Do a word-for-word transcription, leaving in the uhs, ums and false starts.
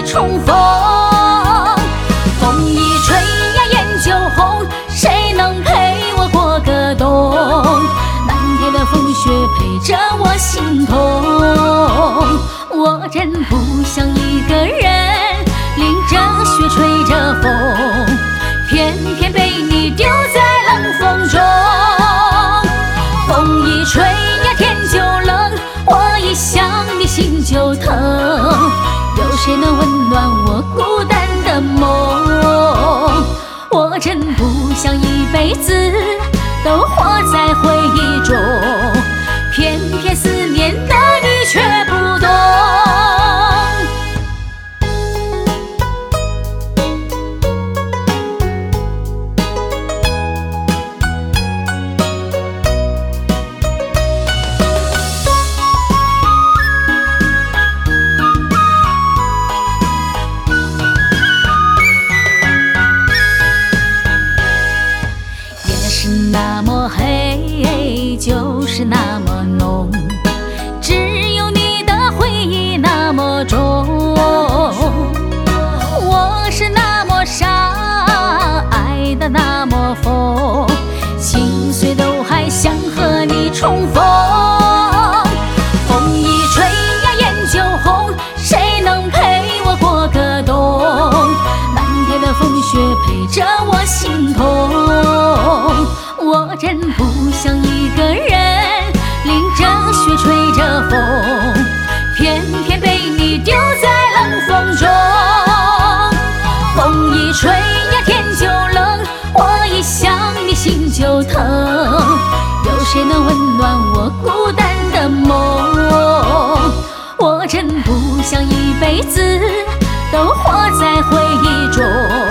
你重逢。风一吹呀，烟就红，谁能陪我过个冬？漫天的风雪陪着我心痛，我真不想一个人淋着雪吹着风，偏偏被你丢在冷风中。风一吹呀，天就冷，我一想你心就疼，有谁能温暖我孤单的梦？我真不想一辈子都活在回忆中，偏偏思念的你却不懂。是那么黑，就是那么浓，只有你的回忆那么重。我是那么傻，爱得那么疯，心碎都还想和你重逢。风一吹呀，烟就红，谁能陪我过个冬？漫天的风雪陪着我心痛，我真不想一个人淋着雪吹着风，偏偏被你丢在冷风中。风一吹呀，天就冷，我一想你心就疼，有谁能温暖我孤单的梦？我真不想一辈子都活在回忆中。